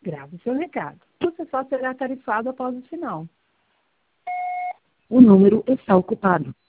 Grave seu recado. Você só será tarifado após o sinal. O número está ocupado.